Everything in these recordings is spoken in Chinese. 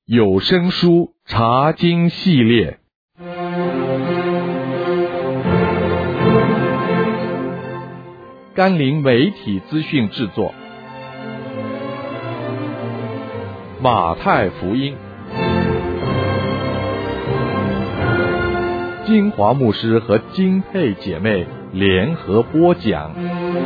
有声书查经系列，甘霖媒体资讯制作。马太福音，金华牧师和金佩姐妹联合播讲。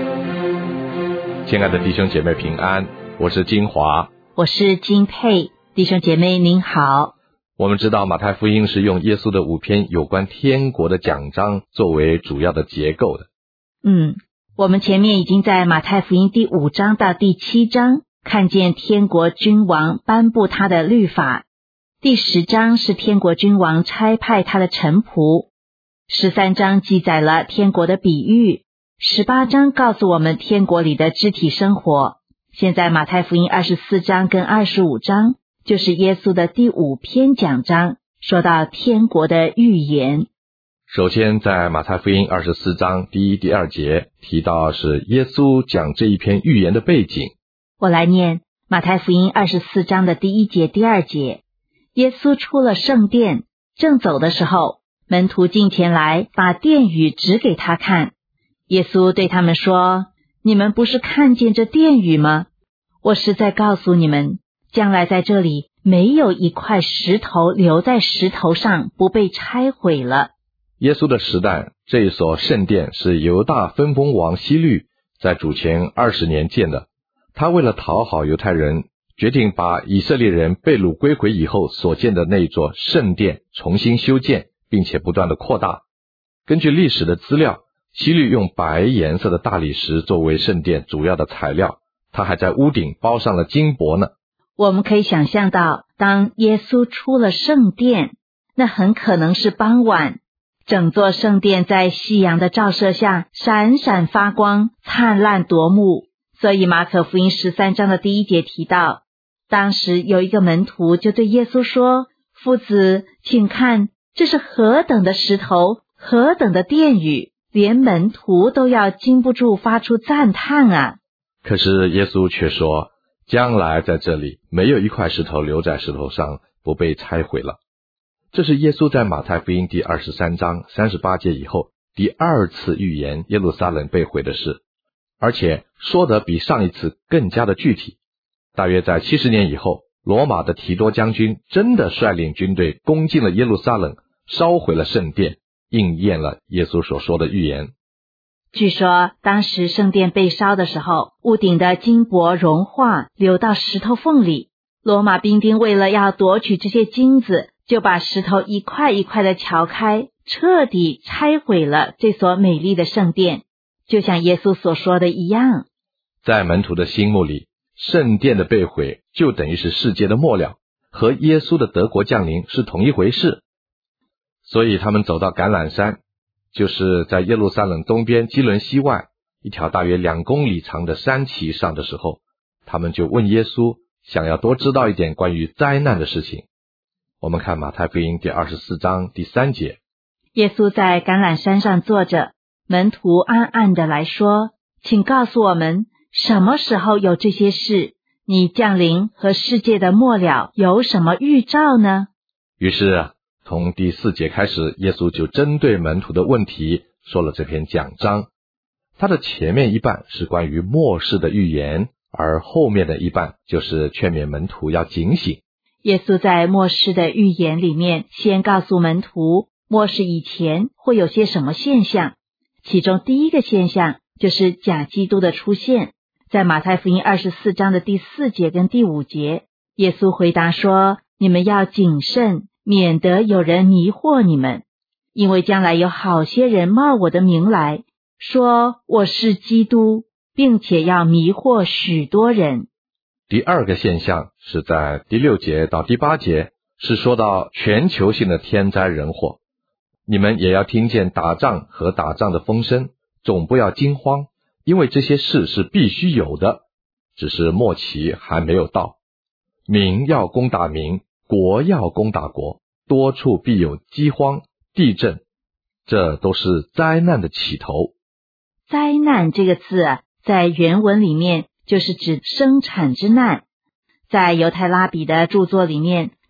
亲爱的弟兄姐妹平安，我是金华， 我是金佩。弟兄姐妹您好。 我们知道马太福音是用耶稣的5篇有关天国的讲章作为主要的结构的。 我们前面已经在马太福音第5章到第7章看见天国君王颁布他的律法，第10章是天国君王差派他的臣仆，13章记载了天国的比喻，18章告诉我们天国里的肢体生活。现在马太福音24章跟25章就是耶稣的第5篇讲章，说到天国的预言。 首先在马太福音24章第1、第2节提到是耶稣讲这一篇预言的背景。 我来念马太福音24章的第1节、第2节。耶稣出了圣殿，正走的时候，门徒近前来，把殿宇指给他看。耶稣对他们说：你们不是看见这殿宇吗？我实在告诉你们，将来在这里没有一块石头留在石头上不被拆毁了。 耶稣的时代，这一所圣殿是犹大分封王希律在主前20年建的。他为了讨好犹太人，决定把以色列人被掳归回以后所建的那一座圣殿重新修建，并且不断的扩大。根据历史的资料，希律用白颜色的大理石作为圣殿主要的材料，他还在屋顶包上了金箔呢。 我们可以想象到，当耶稣出了圣殿，那很可能是傍晚，整座圣殿在夕阳的照射下闪闪发光，灿烂夺目。所以马可福音13章的第1节提到，当时有一个门徒就对耶稣说：夫子，请看，这是何等的石头，何等的殿宇，连门徒都要禁不住发出赞叹啊。 可是耶稣却说，将来在这里没有一块石头留在石头上不被拆毁了。这是耶稣在马太福音第23章38节以后第2次预言耶路撒冷被毁的事，而且说得比上一次更加的具体。大约在70年以后，罗马的提多将军真的率领军队攻进了耶路撒冷，烧毁了圣殿，应验了耶稣所说的预言。 据说当时圣殿被烧的时候，屋顶的金箔融化，流到石头缝里。罗马兵丁为了要夺取这些金子，就把石头一块一块的撬开，彻底拆毁了这所美丽的圣殿，就像耶稣所说的一样。 在门徒的心目里，圣殿的被毁就等于是世界的末了，和耶稣的得国降临是同一回事。所以他们走到橄榄山，就是在耶路撒冷东边基伦西外一条大约2公里长的山崎上的时候，他们就问耶稣，想要多知道一点关于灾难的事情。我们看马太福音第24章第3节。 耶稣在橄榄山上坐着，门徒暗暗地来说：请告诉我们，什么时候有这些事？你降临和世界的末了有什么预兆呢？ 于是从第4节开始，耶稣就针对门徒的问题说了这篇讲章。他的前面一半是关于末世的预言，而后面的一半就是劝勉门徒要警醒。 耶稣在末世的预言里面，先告诉门徒末世以前会有些什么现象，其中第一个现象就是假基督的出现。在马太福音24章的第4节跟第5节，耶稣回答说：你们要谨慎，免得有人迷惑你们，因为将来有好些人冒我的名来，说我是基督，并且要迷惑许多人。 第2个现象是在第6节到第8节，是说到全球性的天灾人祸。你们也要听见打仗和打仗的风声，总不要惊慌，因为这些事是必须有的，只是末期还没有到。民要攻打民，国要攻打国，多处必有饥荒、地震，这都是灾难的起头。 灾难这个字在原文里面就是指生产之难。在犹太拉比的著作里面，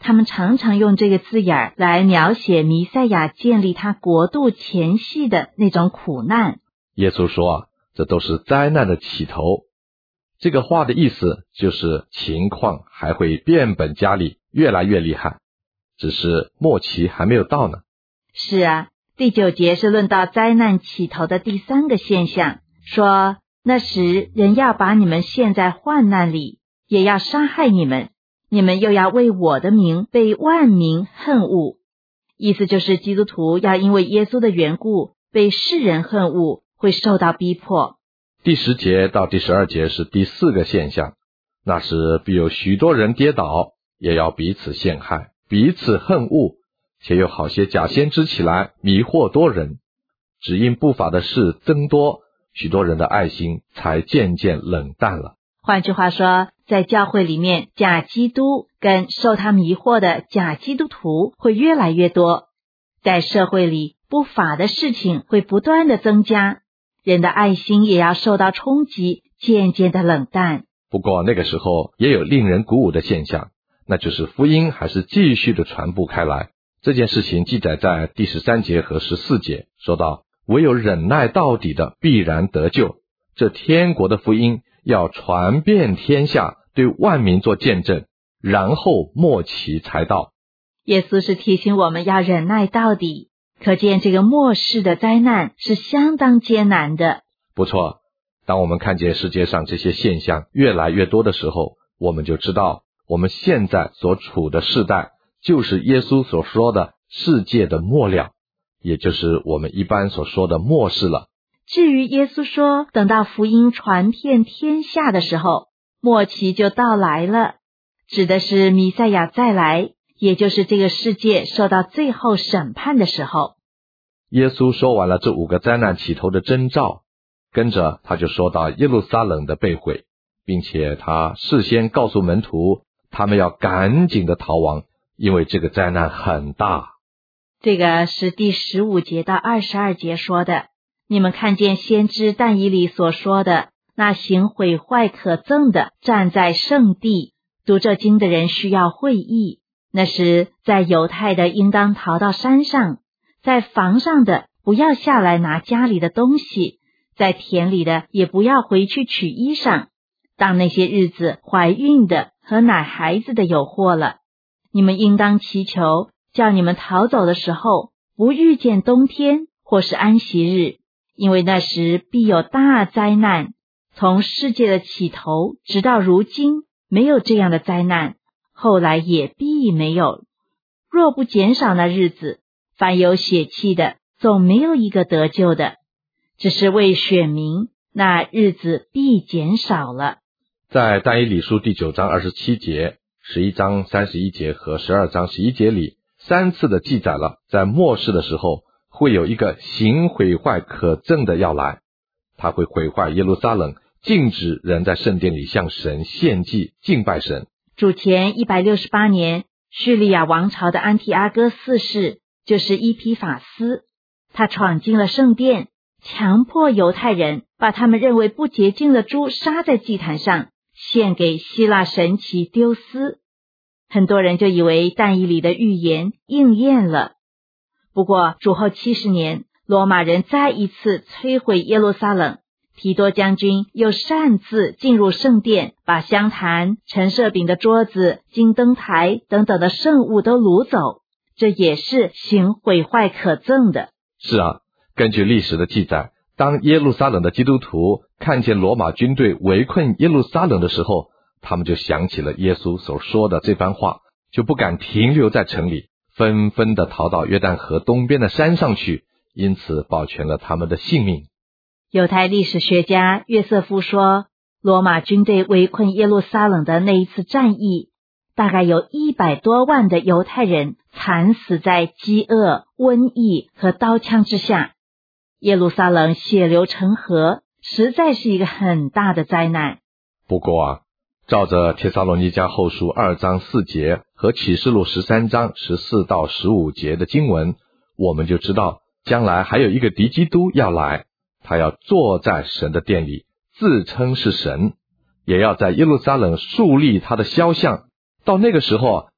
他们常常用这个字眼来描写弥赛亚建立他国度前夕的那种苦难。 耶稣说这都是灾难的起头。这个话的意思就是情况还会变本加厉，越来越厉害，只是末期还没有到呢。 是啊，第9节是论到灾难起头的第3个现象，说那时人要把你们陷在患难里，也要杀害你们，你们又要为我的名被万民恨恶。意思就是基督徒要因为耶稣的缘故被世人恨恶，会受到逼迫。 第10节到第12节是第4个现象，那时必有许多人跌倒，也要彼此陷害，彼此恨恶，且有好些假先知起来迷惑多人，只因不法的事增多，许多人的爱心才渐渐冷淡了。 换句话说，在教会里面，假基督跟受他迷惑的假基督徒会越来越多，在社会里不法的事情会不断的增加，人的爱心也要受到冲击，渐渐的冷淡。 不过那个时候也有令人鼓舞的现象，那就是福音还是继续的传播开来。这件事情记载在第13节和14节，说到唯有忍耐到底的必然得救，这天国的福音要传遍天下，对万民做见证，然后末期才到。 耶稣是提醒我们要忍耐到底，可见这个末世的灾难是相当艰难的。 不错，当我们看见世界上这些现象越来越多的时候，我们就知道我们现在所处的世代就是耶稣所说的世界的末了，也就是我们一般所说的末世了。 至于耶稣说等到福音传遍天下的时候，末期就到来了，指的是弥赛亚再来，也就是这个世界受到最后审判的时候。 耶稣说完了这5个灾难起头的征兆，跟着他就说到耶路撒冷的被毁，并且他事先告诉门徒，他们要赶紧的逃亡，因为这个灾难很大。 这个是第15节到22节说的。你们看见先知但以理所说的，那行毁坏可憎的站在圣地，读这经的人需要会意。那时在犹太的应当逃到山上，在房上的不要下来拿家里的东西，在田里的也不要回去取衣裳。当那些日子怀孕的和奶孩子的有祸了，你们应当祈求，叫你们逃走的时候不遇见冬天或是安息日，因为那时必有大灾难，从世界的起头直到如今没有这样的灾难，后来也必没有。若不减少那日子，凡有血气的总没有一个得救的，只是为选民，那日子必减少了。 在但以理书第9章27节、11章31节和12章11节里3次的记载了，在末世的时候会有一个行毁坏可憎的要来，他会毁坏耶路撒冷，禁止人在圣殿里向神献祭敬拜神。 主前168年，叙利亚王朝的安提阿哥4世就是伊批法斯，他闯进了圣殿，强迫犹太人把他们认为不洁净的猪杀在祭坛上，献给希腊神祇丢斯。很多人就以为但以理的预言应验了。不过主后70年，罗马人再一次摧毁耶路撒冷，提多将军又擅自进入圣殿，把香坛、陈设饼的桌子、金灯台等等的圣物都掳走，这也是行毁坏可憎的。 是啊，根据历史的记载，当耶路撒冷的基督徒看见罗马军队围困耶路撒冷的时候，他们就想起了耶稣所说的这番话，就不敢停留在城里，纷纷的逃到约旦河东边的山上去，因此保全了他们的性命。 犹太历史学家约瑟夫说，罗马军队围困耶路撒冷的那一次战役，大概有100多万的犹太人惨死在饥饿、瘟疫和刀枪之下。耶路撒冷血流成河，实在是一个很大的灾难。 不过照着帖撒罗尼迦后书2章4节和启示录13章14到15节的经文，我们就知道将来还有一个敌基督要来，他要坐在神的殿里，自称是神，也要在耶路撒冷树立他的肖像。到那个时候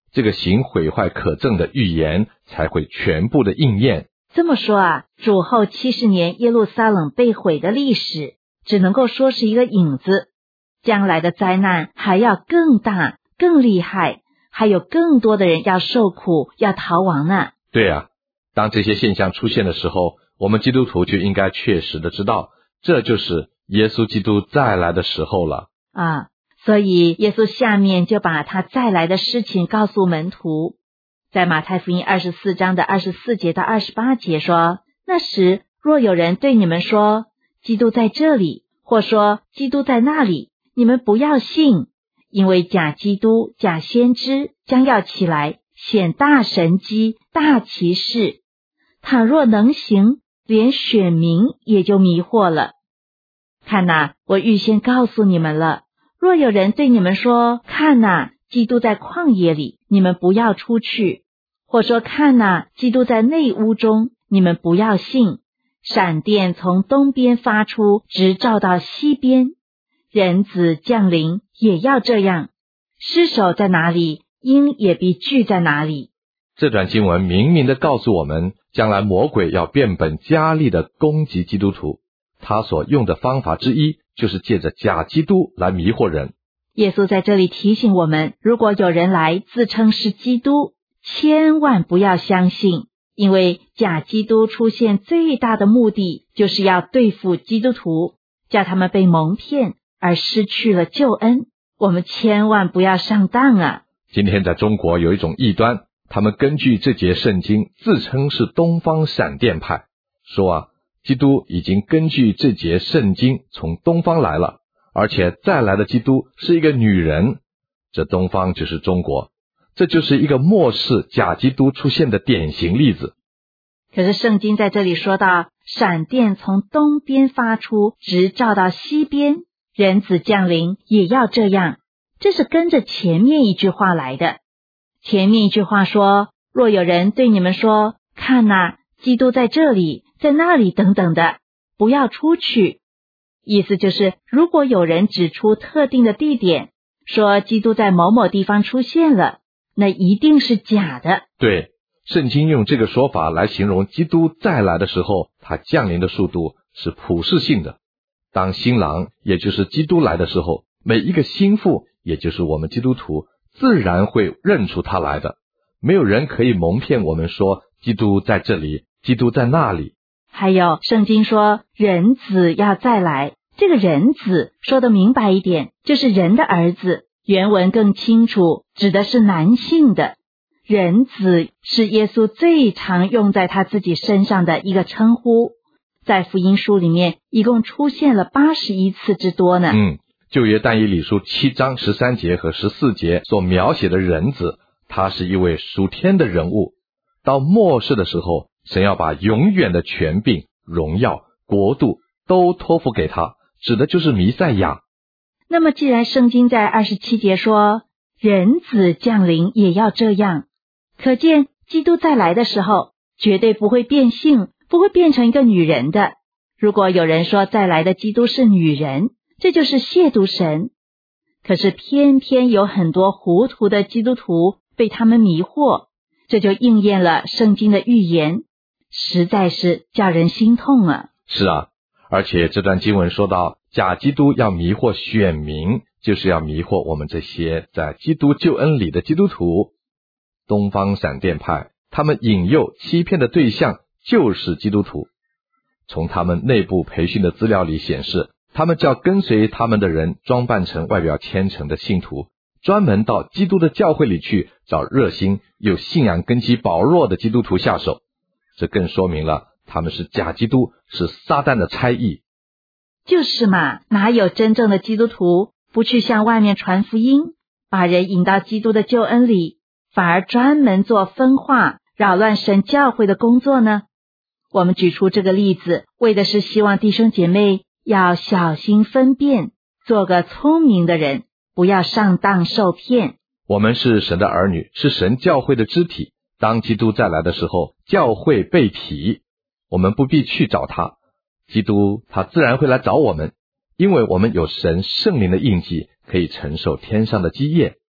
这个行毁坏可憎的预言才会全部的应验。 这么说啊，主后70年耶路撒冷被毁的历史，只能够说是一个影子，将来的灾难还要更大、更厉害，还有更多的人要受苦、要逃亡呢。 对啊，当这些现象出现的时候，我们基督徒就应该确实的知道，这就是耶稣基督再来的时候了。 所以耶稣下面就把他再来的事情告诉门徒。在马太福音24章的24节到28节说，那时若有人对你们说，基督在这里，或说基督在那里，你们不要信，因为假基督、假先知将要起来，显大神迹、大奇事，倘若能行，连选民也就迷惑了。看哪，我预先告诉你们了，若有人对你们说，看哪，基督在旷野里，你们不要出去，或说看哪，基督在内屋中，你们不要信。闪电从东边发出，直照到西边，人子降临也要这样。尸首在哪里，鹰也必聚在哪里。 这段经文明明的告诉我们，将来魔鬼要变本加厉的攻击基督徒，他所用的方法之一就是借着假基督来迷惑人。 耶稣在这里提醒我们，如果有人来自称是基督，千万不要相信，因为假基督出现最大的目的就是要对付基督徒，叫他们被蒙骗而失去了救恩。我们千万不要上当啊！ 今天在中国有一种异端，他们根据这节圣经自称是东方闪电派，说基督已经根据这节圣经从东方来了，而且再来的基督是一个女人，这东方就是中国，这就是一个末世假基督出现的典型例子。 可是圣经在这里说到，闪电从东边发出，直照到西边，人子降临也要这样，这是跟着前面一句话来的。前面一句话说，若有人对你们说，看哪，基督在这里，在那里等等的，不要出去。意思就是，如果有人指出特定的地点，说基督在某某地方出现了，那一定是假的。 对，圣经用这个说法来形容基督再来的时候，他降临的速度是普世性的。当新郎也就是基督来的时候，每一个新妇也就是我们基督徒自然会认出他来的，没有人可以蒙骗我们说基督在这里，基督在那里。 还有圣经说人子要再来，这个人子说得明白一点，就是人的儿子，原文更清楚，指的是男性的。人子是耶稣最常用在他自己身上的一个称呼，在福音书里面一共出现了81次之多呢。 旧约但以理书7章13节和14节所描写的人子，他是一位属天的人物。到末世的时候，神要把永远的权柄、荣耀、国度都托付给他，指的就是弥赛亚。 那么既然圣经在27节说人子降临也要这样，可见基督再来的时候绝对不会变性，不会变成一个女人的。如果有人说再来的基督是女人，这就是亵渎神。可是偏偏有很多糊涂的基督徒被他们迷惑，这就应验了圣经的预言，实在是叫人心痛啊。 是啊，而且这段经文说到假基督要迷惑选民，就是要迷惑我们这些在基督救恩里的基督徒。东方闪电派他们引诱欺骗的对象就是基督徒。从他们内部培训的资料里显示，他们叫跟随他们的人装扮成外表虔诚的信徒，专门到基督的教会里去找热心又信仰根基薄弱的基督徒下手。这更说明了他们是假基督，是撒旦的差役。 就是嘛，哪有真正的基督徒不去向外面传福音，把人引到基督的救恩里，反而专门做分化、扰乱神教会的工作呢？我们举出这个例子，为的是希望弟兄姐妹要小心分辨，做个聪明的人，不要上当受骗。 我们是神的儿女，是神教会的肢体。当基督再来的时候，教会被提，我们不必去找他，基督他自然会来找我们，因为我们有神圣灵的印记，可以承受天上的基业。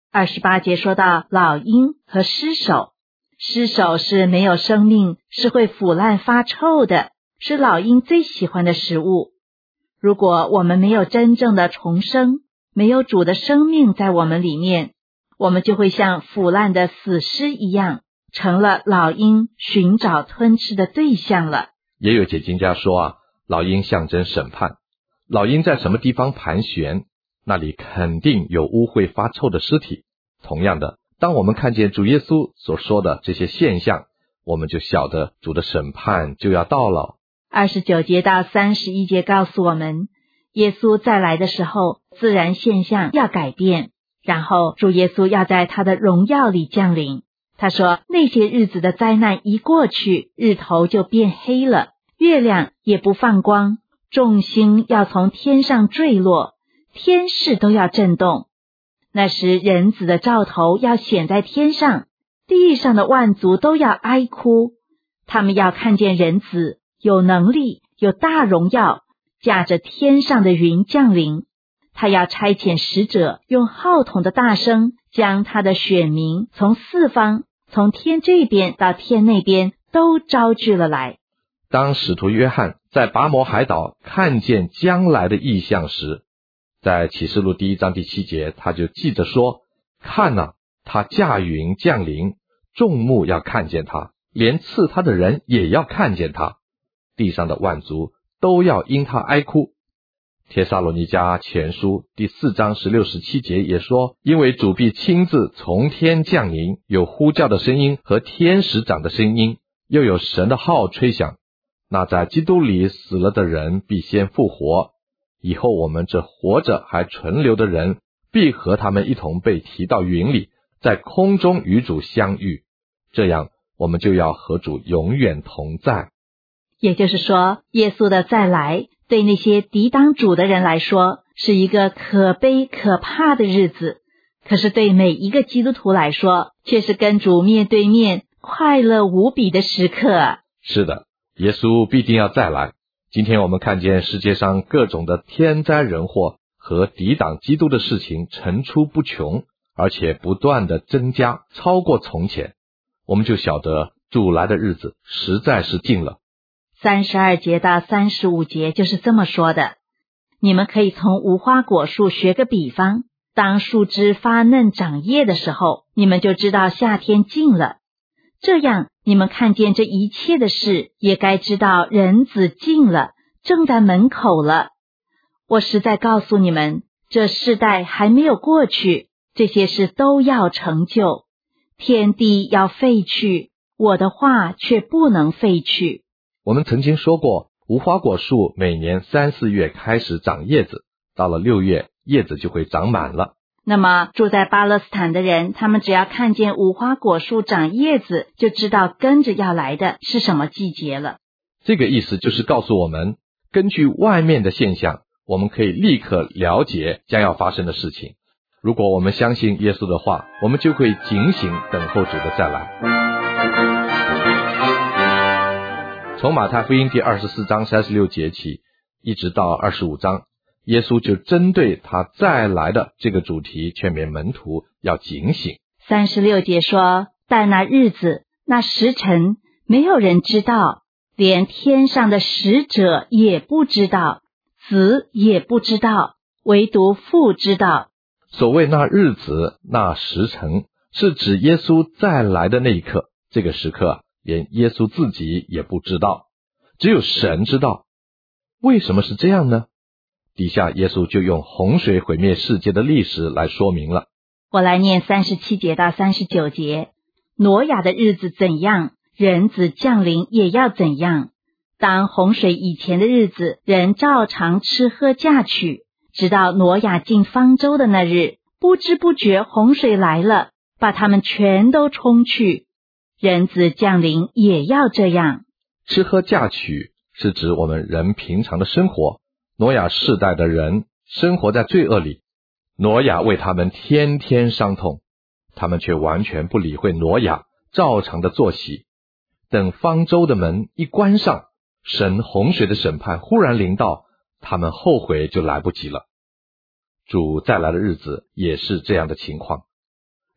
28节说到老鹰和尸首，尸首是没有生命，是会腐烂发臭的，是老鹰最喜欢的食物。如果我们没有真正的重生，没有主的生命在我们里面，我们就会像腐烂的死尸一样，成了老鹰寻找吞吃的对象了。 也有解经家说老鹰象征审判，老鹰在什么地方盘旋，那里肯定有污秽发臭的尸体。同样的，当我们看见主耶稣所说的这些现象，我们就晓得主的审判就要到了。 29节到31节告诉我们，耶稣再来的时候，自然现象要改变，然后主耶稣要在他的荣耀里降临。他说，那些日子的灾难一过去，日头就变黑了，月亮也不放光，众星要从天上坠落，天势都要震动。那时人子的兆头要显在天上，地上的万族都要哀哭，他们要看见人子有能力，有大荣耀，驾着天上的云降临。他要差遣使者，用号筒的大声，将他的选民从四方，从天这边到天那边都招聚了来。 当使徒约翰在拔摩海岛看见将来的异象时，在启示录1章第7节，他就记着说，看啊，他驾云降临，众目要看见他，连刺他的人也要看见他，地上的万族都要因他哀哭。帖撒罗尼迦前书4章16、17节也说，因为主必亲自从天降临，有呼叫的声音和天使长的声音，又有神的号吹响，那在基督里死了的人必先复活，以后我们这活着还存留的人，必和他们一同被提到云里，在空中与主相遇，这样我们就要和主永远同在。 也就是说，耶稣的再来对那些抵挡主的人来说，是一个可悲可怕的日子，可是对每一个基督徒来说，却是跟主面对面快乐无比的时刻。 是的，耶稣必定要再来。今天我们看见世界上各种的天灾人祸和抵挡基督的事情层出不穷，而且不断的增加，超过从前，我们就晓得主来的日子实在是近了。 32节到35节就是这么说的，你们可以从无花果树学个比方，当树枝发嫩长叶的时候，你们就知道夏天近了。这样你们看见这一切的事，也该知道人子近了，正在门口了。我实在告诉你们，这世代还没有过去，这些事都要成就。天地要废去，我的话却不能废去。 我们曾经说过，无花果树每年3、4月开始长叶子，到了6月，叶子就会长满了。 那么住在巴勒斯坦的人，他们只要看见无花果树长叶子，就知道跟着要来的是什么季节了。 这个意思就是告诉我们，根据外面的现象，我们可以立刻了解将要发生的事情。如果我们相信耶稣的话，我们就会警醒等候主的再来。从马太福音第24章36节起，一直到25章，耶稣就针对他再来的这个主题劝勉门徒要警醒。 36节说，但那日子那时辰没有人知道，连天上的使者也不知道，子也不知道，唯独父知道。 所谓那日子那时辰，是指耶稣再来的那一刻，这个时刻连耶稣自己也不知道，只有神知道。为什么是这样呢？底下耶稣就用洪水毁灭世界的历史来说明了。 我来念37节到39节。挪亚的日子怎样，人子降临也要怎样。当洪水以前的日子，人照常吃喝嫁娶，直到挪亚进方舟的那日，不知不觉洪水来了，把他们全都冲去。人子降临也要这样。 吃喝嫁娶是指我们人平常的生活。挪亚世代的人生活在罪恶里，挪亚为他们天天伤痛，他们却完全不理会挪亚，照常的作息。等方舟的门一关上，神洪水的审判忽然临到，他们后悔就来不及了。主再来的日子也是这样的情况。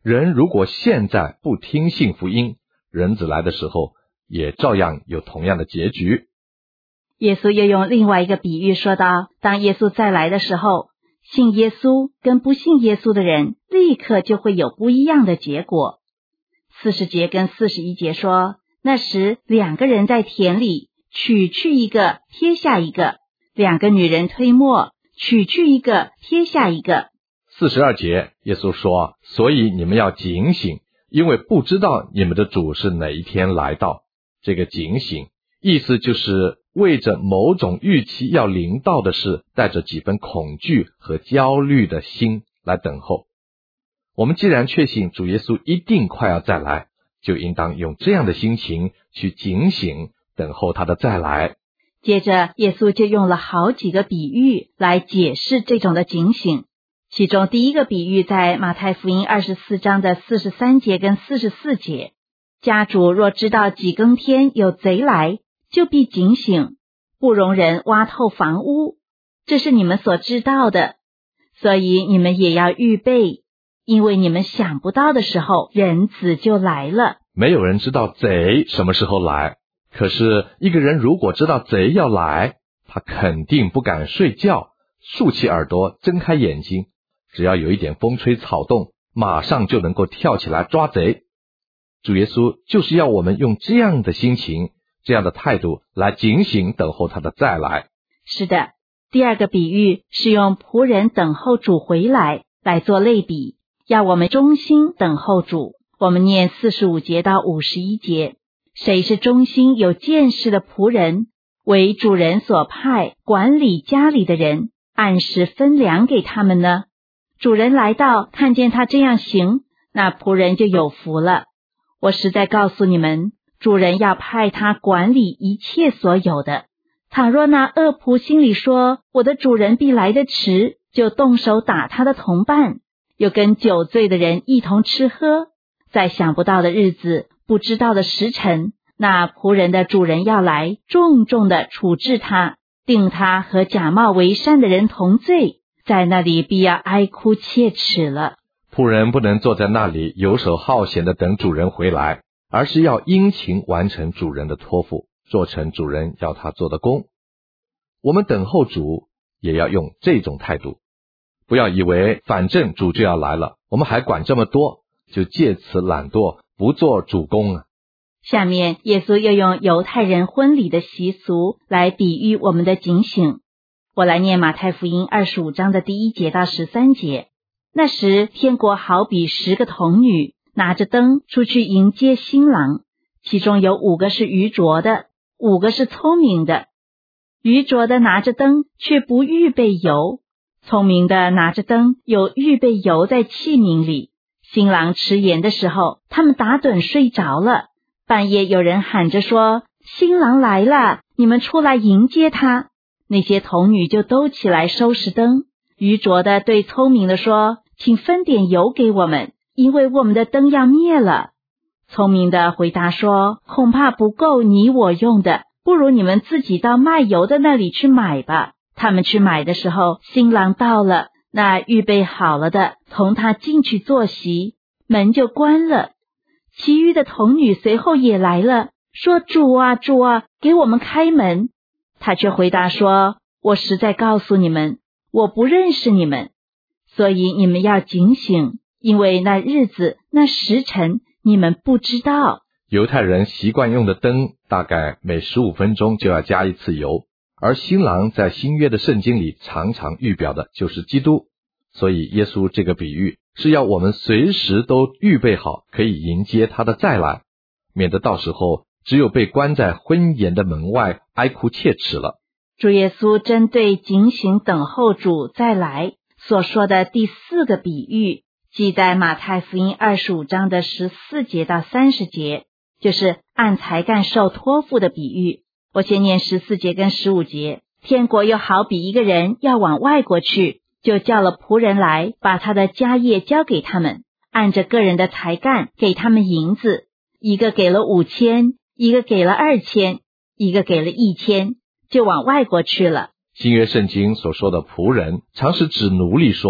人如果现在不听信福音，人子来的时候也照样有同样的结局。 耶稣又用另外一个比喻说道，当耶稣再来的时候，信耶稣跟不信耶稣的人立刻就会有不一样的结果。40节跟41节说，那时2个人在田里，取去一个，撇下一个；2个女人推磨，取去一个，撇下一个。 42节，耶稣说，所以你们要警醒，因为不知道你们的主是哪一天来到。这个警醒，意思就是为着某种预期要临到的事，带着几分恐惧和焦虑的心来等候。我们既然确信主耶稣一定快要再来，就应当用这样的心情去警醒，等候他的再来。 接着耶稣就用了好几个比喻来解释这种的警醒。其中第一个比喻在马太福音24章的43节跟44节，家主若知道几更天有贼来，就必警醒，不容人挖透房屋，这是你们所知道的，所以你们也要预备，因为你们想不到的时候，人子就来了。 没有人知道贼什么时候来，可是一个人如果知道贼要来，他肯定不敢睡觉，竖起耳朵，睁开眼睛，只要有一点风吹草动，马上就能够跳起来抓贼。主耶稣就是要我们用这样的心情，这样的态度来警醒等候他的再来。 是的，第二个比喻是用仆人等候主回来做类比，要我们忠心等候主。我们念45节到51节，谁是忠心有见识的仆人，为主人所派管理家里的人，按时分粮给他们呢？主人来到，看见他这样行，那仆人就有福了。我实在告诉你们，主人要派他管理一切所有的。倘若那恶仆心里说，我的主人必来得迟，就动手打他的同伴，又跟酒醉的人一同吃喝，在想不到的日子，不知道的时辰，那仆人的主人要来，重重的处置他，定他和假冒为善的人同罪，在那里必要哀哭切齿了。 仆人不能坐在那里游手好闲的等主人回来，而是要殷勤完成主人的托付，做成主人要他做的工。我们等候主也要用这种态度，不要以为反正主就要来了，我们还管这么多，就借此懒惰，不做主工啊。 下面耶稣又用犹太人婚礼的习俗来比喻我们的警醒。我来念马太福音25章的第1节到13节。那时天国好比10个童女，拿着灯出去迎接新郎，其中有5个是愚拙的，5个是聪明的。愚拙的拿着灯却不预备油，聪明的拿着灯有预备油在器皿里。新郎迟延的时候，他们打盹睡着了。半夜有人喊着说，新郎来了，你们出来迎接他。那些童女就都起来收拾灯。愚拙的对聪明的说，请分点油给我们，因为我们的灯要灭了。聪明的回答说，恐怕不够你我用的，不如你们自己到卖油的那里去买吧。他们去买的时候，新郎到了，那预备好了的同他进去坐席，门就关了。其余的童女随后也来了，说，主啊，主啊，给我们开门。他却回答说，我实在告诉你们，我不认识你们，所以你们要警醒，因为那日子那时辰你们不知道。 犹太人习惯用的灯大概每15分钟就要加一次油，而新郎在新约的圣经里常常预表的就是基督，所以耶稣这个比喻是要我们随时都预备好，可以迎接他的再来，免得到时候只有被关在婚筵的门外哀哭切齿了。 主耶稣针对警醒等候主再来所说的第4个比喻，记在马太福音25章的14节到30节，就是按才干受托付的比喻。我先念14节跟15节。天国又好比一个人要往外国去，就叫了仆人来，把他的家业交给他们，按着个人的才干给他们银子，一个给了5000，一个给了2000，一个给了1000，就往外国去了。 新约圣经所说的仆人常是指奴隶说的，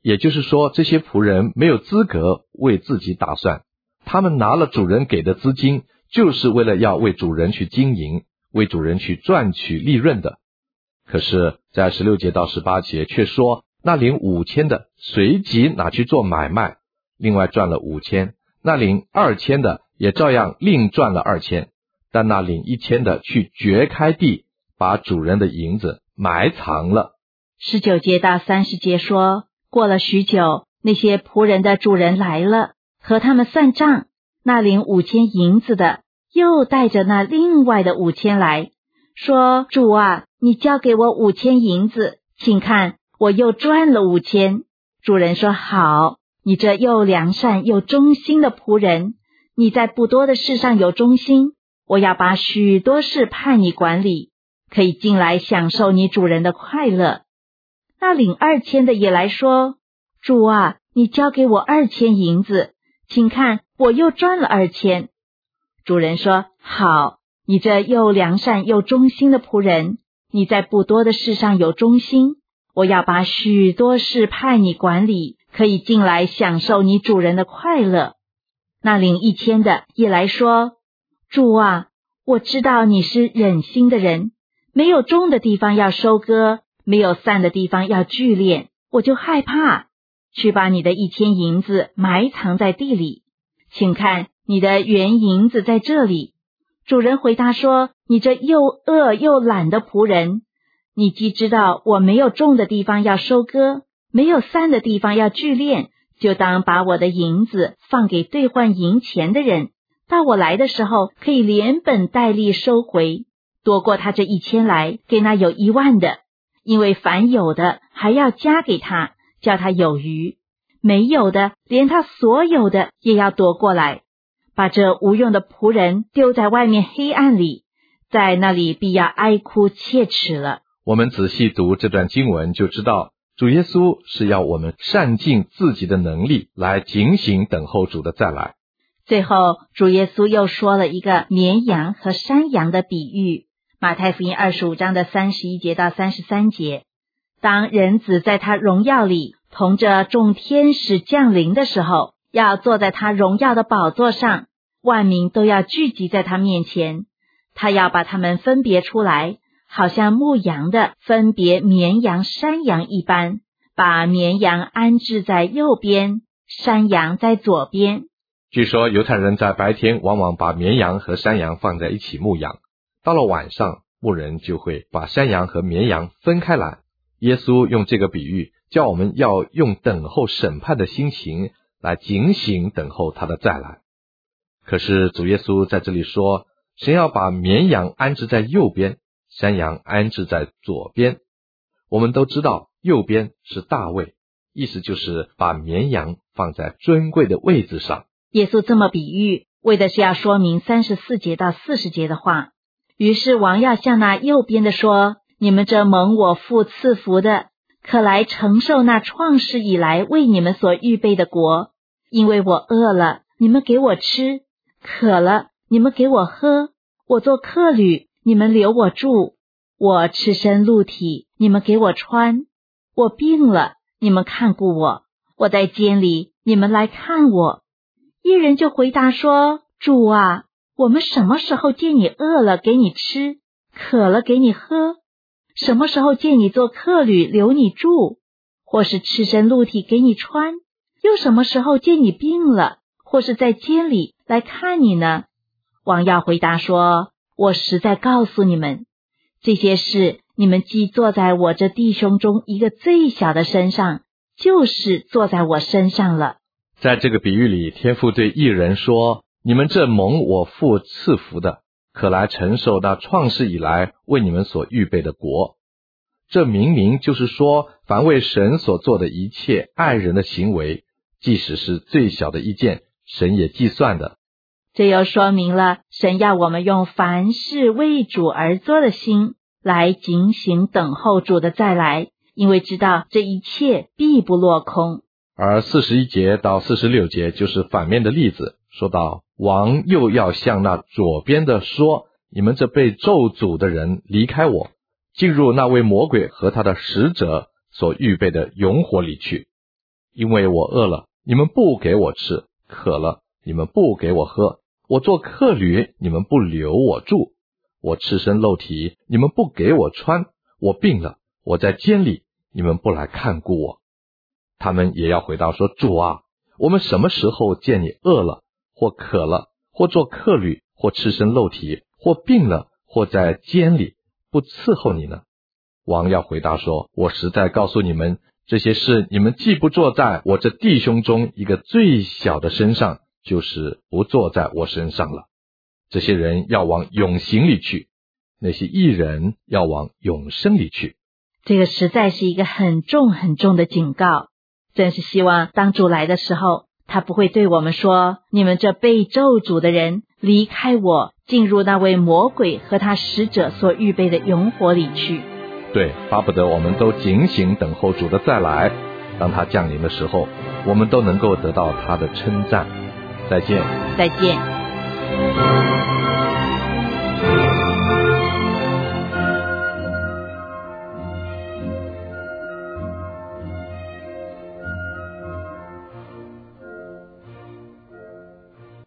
也就是说，这些仆人没有资格为自己打算，他们拿了主人给的资金，就是为了要为主人去经营，为主人去赚取利润的。可是在16节到18节却说，那领5000的随即拿去做买卖，另外赚了5000，那领2000的也照样另赚了2000，但那领1000的去掘开地，把主人的银子埋藏了。 19节到30节说，过了许久，那些仆人的主人来了，和他们算账，那领5000银子的又带着那另外的5000来，说，主啊，你交给我5000银子，请看，我又赚了5000。主人说，好，你这又良善又忠心的仆人，你在不多的事上有忠心，我要把许多事派你管理，可以进来享受你主人的快乐。那领2000的也来说，主啊，你交给我2000银子，请看，我又赚了2000。主人说，好，你这又良善又忠心的仆人，你在不多的事上有忠心，我要把许多事派你管理，可以进来享受你主人的快乐。那领1000的也来说，主啊，我知道你是忍心的人，没有种的地方要收割，没有散的地方要聚敛，我就害怕，去把你的1000银子埋藏在地里，请看，你的原银子在这里。主人回答说，你这又恶又懒的仆人，你既知道我没有种的地方要收割，没有散的地方要聚敛，就当把我的银子放给兑换银钱的人，到我来的时候可以连本带利收回，多过他这1000来，给那有10000的，因为凡有的还要加给他，叫他有余，没有的连他所有的也要夺过来，把这无用的仆人丢在外面黑暗里，在那里必要哀哭切齿了。 我们仔细读这段经文就知道，主耶稣是要我们善尽自己的能力来警醒等候主的再来。 最后主耶稣又说了一个绵羊和山羊的比喻，马太福音25章的31节到33节。当人子在他荣耀里同着众天使降临的时候，要坐在他荣耀的宝座上，万民都要聚集在他面前，他要把他们分别出来，好像牧羊的分别绵羊山羊一般，把绵羊安置在右边，山羊在左边。 据说犹太人在白天往往把绵羊和山羊放在一起牧养，到了晚上，牧人就会把山羊和绵羊分开来。耶稣用这个比喻，叫我们要用等候审判的心情来警醒等候他的再来。可是主耶稣在这里说，神要把绵羊安置在右边，山羊安置在左边。我们都知道右边是大卫，意思就是把绵羊放在尊贵的位置上。 耶稣这么比喻，为的是要说明34节到40节的话。于是王要向那右边的说，你们这蒙我父赐福的，可来承受那创世以来为你们所预备的国。因为我饿了，你们给我吃；渴了，你们给我喝；我做客旅，你们留我住；我赤身露体，你们给我穿；我病了，你们看顾我；我在监里，你们来看我。一人就回答说，主啊，我们什么时候见你饿了给你吃，渴了给你喝？什么时候见你做客旅留你住，或是赤身露体给你穿？又什么时候见你病了，或是在监里来看你呢？王要回答说，我实在告诉你们，这些事你们既坐在我这弟兄中一个最小的身上，就是坐在我身上了。 在这个比喻里，天父对义人说，你们这蒙我父赐福的，可来承受那创世以来为你们所预备的国。这明明就是说，凡为神所做的一切爱人的行为，即使是最小的一件，神也计算的。 这又说明了神要我们用凡事为主而做的心来警醒等候主的再来，因为知道这一切必不落空。 而41节到46节就是反面的例子，说到王又要向那左边的说，你们这被咒诅的人离开我，进入那位魔鬼和他的使者所预备的永火里去。 因为我饿了，你们不给我吃；渴了，你们不给我喝；我做客旅，你们不留我住；我赤身露体，你们不给我穿；我病了，我在监里，你们不来看顾我。他们也要回答说，主啊，我们什么时候见你饿了，或渴了，或做客旅，或赤身露体，或病了，或在监里，不伺候你呢？王要回答说，我实在告诉你们，这些事你们既不做在我这弟兄中一个最小的身上，就是不做在我身上了。这些人要往永刑里去，那些义人要往永生里去。 这个实在是一个很重很重的警告，真是希望当主来的时候，他不会对我们说，你们这被咒诅的人，离开我，进入那位魔鬼和他使者所预备的永火里去。 对，巴不得我们都警醒等候主的再来，当他降临的时候，我们都能够得到他的称赞。再见。 再见。